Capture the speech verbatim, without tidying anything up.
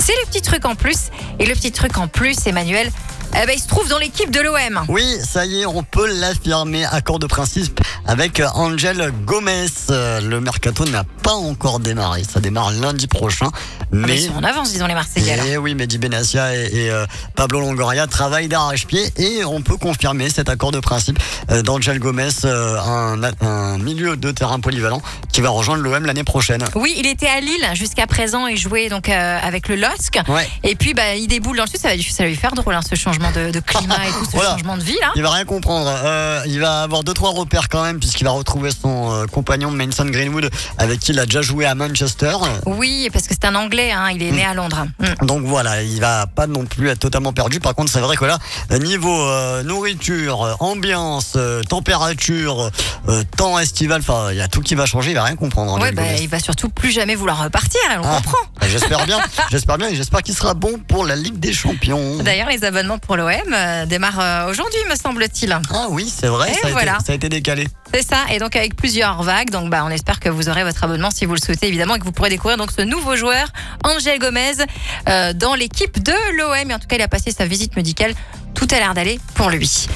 C'est le petit truc en plus. Et le petit truc en plus, Emmanuel, eh ben, il se trouve dans l'équipe de l'O M. Oui, ça y est, on peut l'affirmer. Accord de principe avec Angel Gomez. Euh, Le mercato n'a pas encore démarré. Ça démarre lundi prochain. Mais Ils sont en avance, disons les Marseillais. là. Et oui, Mehdi Benassia et, et euh, Pablo Longoria travaillent d'arrache-pied et on peut confirmer cet accord de principe euh, d'Angel Gomez, euh, un, un milieu de terrain polyvalent qui va rejoindre l'O M l'année prochaine. Oui, il était à Lille jusqu'à présent et jouait donc euh, avec le L O S C. Ouais. Et puis bah, il déboule dans le sud, ça va, ça va lui faire drôle hein, ce changement de, de climat et tout, ce Voilà. changement de vie là. Il va rien comprendre. Euh, il va avoir deux trois repères quand même puisqu'il va retrouver son euh, compagnon Mason Greenwood avec qui il a déjà joué à Manchester. Oui, parce que c'est un Anglais, hein, il est né à Londres. Mm. Donc voilà, il va pas non plus être totalement perdu. Par contre, c'est vrai que là, niveau euh, nourriture, ambiance, euh, température, euh, temps estival, enfin, il y a tout qui va changer. Il va rien comprendre. Ouais, Angel bah, Gomez. il va surtout plus jamais vouloir repartir, on Ah. comprend. J'espère bien, j'espère bien et j'espère qu'il sera bon pour la Ligue des Champions. D'ailleurs, les abonnements pour l'O M euh, démarrent euh, aujourd'hui, me semble-t-il. Ah oui, c'est vrai, Et ça a, voilà. été, ça a été décalé. C'est ça, et donc avec plusieurs vagues. Donc bah, on espère que vous aurez votre abonnement si vous le souhaitez évidemment et que vous pourrez découvrir donc ce nouveau joueur, Angel Gomez, euh, dans l'équipe de l'O M. Et en tout cas, il a passé sa visite médicale. Tout a l'air d'aller pour lui.